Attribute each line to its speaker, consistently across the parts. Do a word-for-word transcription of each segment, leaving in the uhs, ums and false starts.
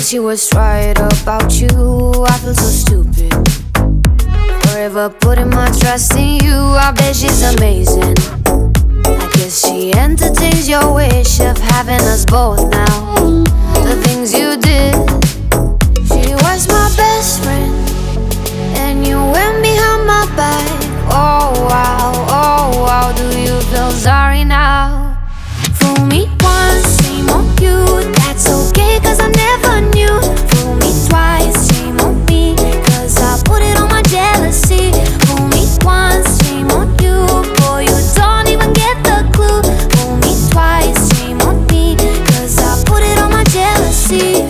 Speaker 1: she was right about you. I feel so stupid, forever putting my trust in you. I bet she's amazing. I guess she entertains your wish of having us both now. The things you did, she was my best friend, and you went behind my back. Oh wow, oh wow, do you feel sorry now? Fool me once, shame on you. That's okay, cause I never knew. Fool me twice, shame on me, cause I put it on my jealousy. Fool me once, shame on you. Boy, you don't even get the clue. Fool me twice, shame on me, cause I put it on my jealousy.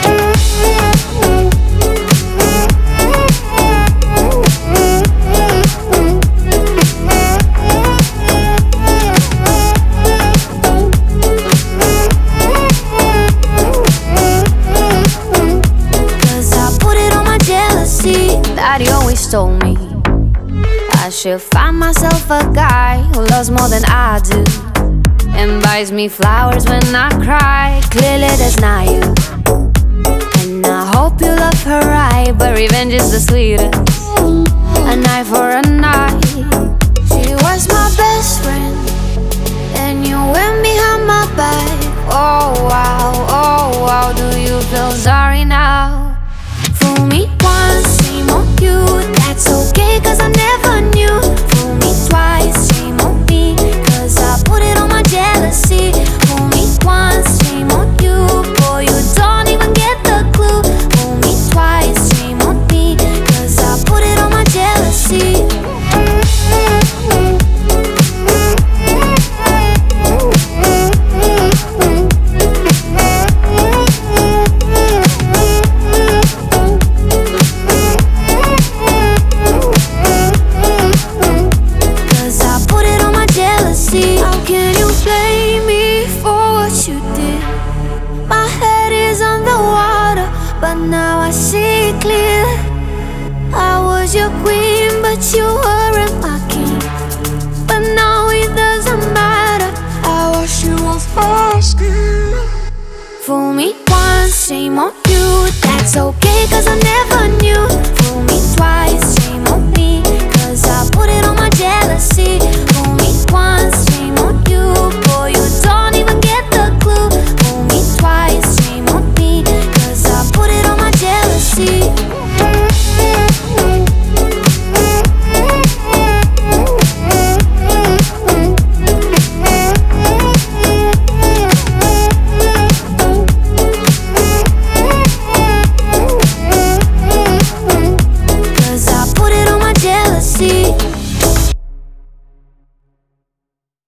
Speaker 1: Daddy always told me I should find myself a guy who loves more than I do, and buys me flowers when I cry. Clearly that's not you, and I hope you love her right, but revenge is the sweetest. An eye for an eye. She was my best friend, and you went behind my back. Oh wow, oh wow, do you feel sorry now? Fool me once, shame on you. That's okay, cause I never knew. Fool me twice, shame on me, cause I put it on my jealousy. Fool me once, shame on you. Boy, you don't even get the clue. Fool me twice, shame on me, cause I put it on my jealousy. How can you blame me for what you did? My head is underwater, but now I see clear. I was your queen, but you weren't my king. But now it doesn't matter, I wash you off my skin. Fool me once, shame on you. That's okay, cause I never knew. Fool me twice, shame on me, cause I put it on my jealousy.